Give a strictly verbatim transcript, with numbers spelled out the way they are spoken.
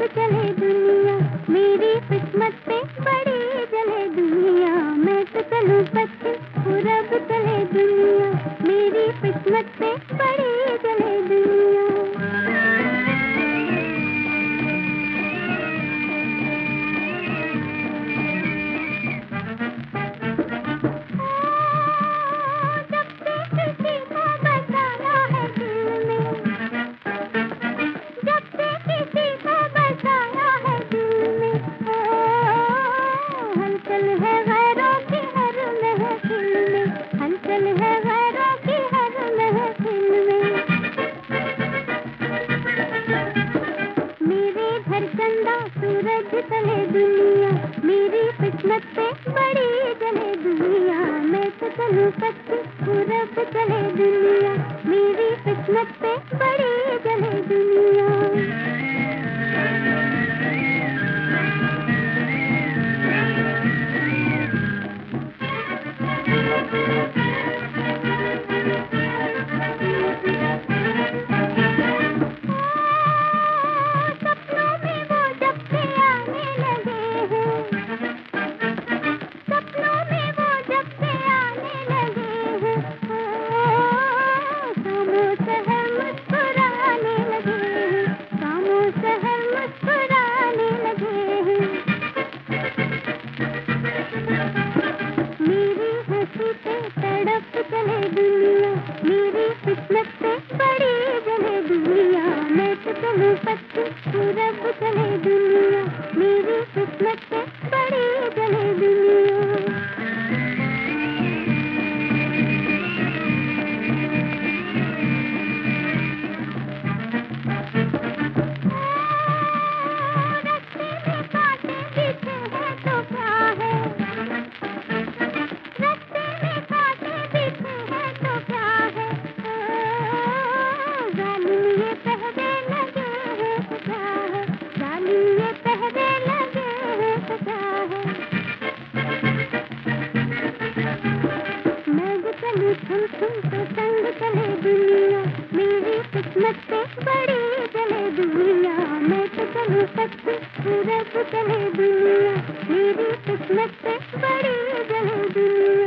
चले दुनिया, मेरी किस्मत पे बड़ी जले दुनिया। मैं तो चलूं पश्चिम पूरब चले दुनिया, मेरी किस्मत पे बड़ी जले दुनिया। सूरज चले दुनिया, मेरी किस्मत पे बड़ी जले दुनिया। मैं तो चलूं पश्चिम पूरब चले दुनिया, मेरी किस्मत पे बड़ी जले दुनिया। चले दुनिया, मेरी किस्मत पे बड़ी जले दुनिया। मैं तो चलूं पश्चिम पूरब चले दुनिया, मेरी किस्मत पे बड़ी जले दुनिया। तुम तुम तो संग चले दुनिया, मेरी किस्मत पे बड़ी जले दुनिया। मैं तो चलूं पश्चिम पूरब चले दुनिया, मेरी किस्मत पे बड़ी जले दुनिया।